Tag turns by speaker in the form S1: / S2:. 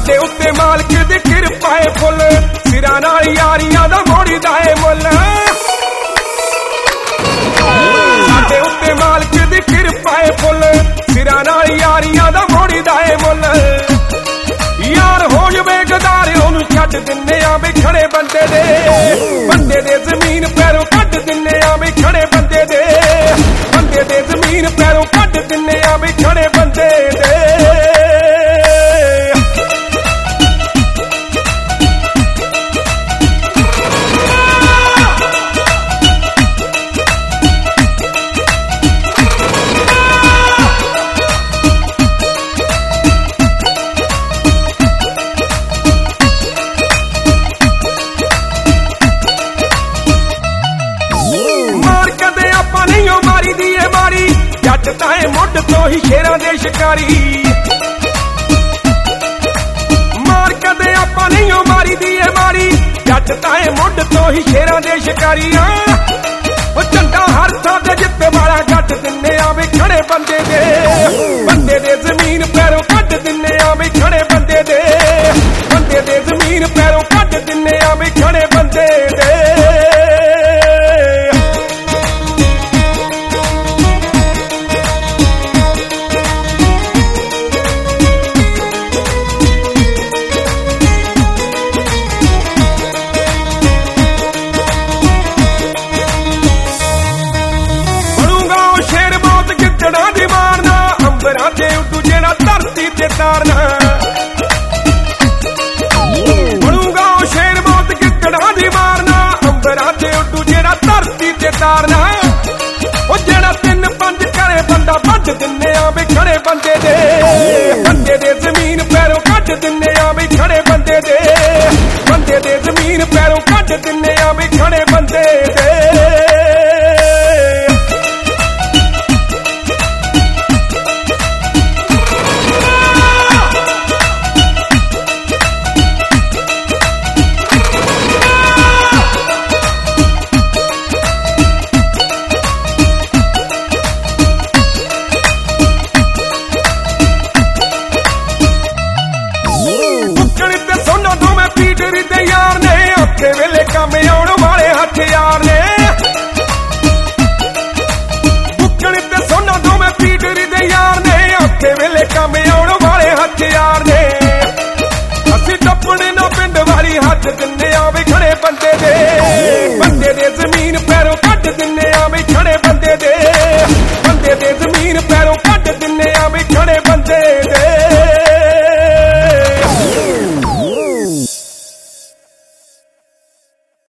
S1: ਸਾਡੇ ਉੱਤੇ ਮਾਲਕ ਦੀ ਕਿਰਪਾ ਏ ਫੁੱਲ, ਸਿਰਾਂ ਨਾਲ ਯਾਰੀਆਂ ਦਾ ਮੋੜੀਦਾ ਏ ਮੁੱਲ। ਸਾਡੇ ਉੱਤੇ ਮਾਲਕ ਦੀ ਕਿਰਪਾ ਏ ਫੁੱਲ, ਸਿਰਾਂ ਨਾਲ ਯਾਰੀਆਂ ਦਾ ਮੋੜੀਦਾ ਏ ਮੁੱਲ। ਯਾਰ ਹੋ ਜਵੇ ਗਦਾਰ ਉਹਨੂੰ ਛੱਡ ਦਿੰਨੇ ਆ ਵੀ ਖੜੇ ਬੰਦੇ ਦੇ ਜ਼ਮੀਨ ਪੈਰੋਂ ਕੱਢ ਦਿੰਨੇ ਆ ਵੀ ਖੜੇ ਬੰਦੇ ਦੇ ਜ਼ਮੀਨ ਪੈਰੋਂ ਕੱਢ ਦਿੰਨੇ ਆ ਵੀ ਖੜੇ ਬੰਦੇ ਦੇ। ਜੱਟ ਤਾਏ ਮੁੱਢ ਤੋਂ ਹੀ ਸ਼ੇਰਾਂ ਦੇ ਸ਼ਿਕਾਰੀ, ਮਾਰ ਕਦੇ ਆਪਾਂ ਨਹੀਂ ਓ ਮਾਰੀ ਦੀ ਏ ਮਾਰੀ। ਜੱਟ ਤਾਏ ਮੁੱਢ ਤੋਂ ਹੀ ਸ਼ੇਰਾਂ ਦੇ ਸ਼ਿਕਾਰੀ ਆ, ਉਹ ਝੰਡਾ ਹਰ ਥਾਂ ਤੇ ਜਿੱਤੇ ਵਾਲਾ ਗੱਡ ਦਿੰਨੇ ਆ ਵੀ ਖੜੇ ਬੰਦੇ ਦੇ ਜ਼ਮੀਨ ਪੈਰੋਂ ਕੱਢ ਦਿੰਨੇ ਆ ਵੀ ਖੜੇ ਬੰਦੇ ਦੇ ਜ਼ਮੀਨ ਪੈਰੋਂ ਕੱਢ ਦਿੰਨੇ ਆ ਵੀ ਖੜੇ ਬੰਦੇ ਦੇ। ਬਣੂਗਾ ਉਹ ਸ਼ੇਰ ਬਹੁਤ ਗਿੱਦੜਾਂ ਦੀ ਮਾਰਨਾ, ਅੰਬਰਾਂ ਤੇ ਉੱਡੂ ਜਿਹੜਾ ਧਰਤੀ ਤੇ ਤਾਰਨਾ। ਉਹ ਜਿਹੜਾ 3-5 ਕਰੇ ਬੰਦਾ ਵੱਢ ਦਿੰਨੇ ਆ ਵੀ ਖੜੇ ਬੰਦੇ ਦੇ ਜ਼ਮੀਨ ਪੈਰੋਂ ਕੱਢ ਦਿੰਨੇ ਆ ਵੀ ਖੜੇ ਬੰਦੇ ਦੇ ਜ਼ਮੀਨ ਪੈਰੋਂ ਕੱਢ ਦਿੰਨੇ ਆ ਵੀ ਖੜੇ ਬੰਦੇ ਦੇ। ਯਾਰ ਨੇ ਔਖੇ ਵੇਲੇ ਕੰਮ ਆਉਣ ਵਾਲੇ ਹਥਿਆਰ ਨੇ, ਬੁੱਕਣ ਤੇ ਸੋਨਾ ਦੋਵੇਂ ਪੀਟਰੀ ਦੇ ਯਾਰ ਨੇ, ਔਖੇ ਵੇਲੇ ਕੰਮ ਆਉਣ ਵਾਲੇ ਹਥਿਆਰ ਨੇ। ਅਸੀਂ ਟੱਪਣੇ ਨਾ ਪਿੰਡ ਵਾਲੀ ਹੱਥ ਦਿੰਨੇ ਆ ਵੀ ਖੜੇ ਬੰਦੇ ਦੇ।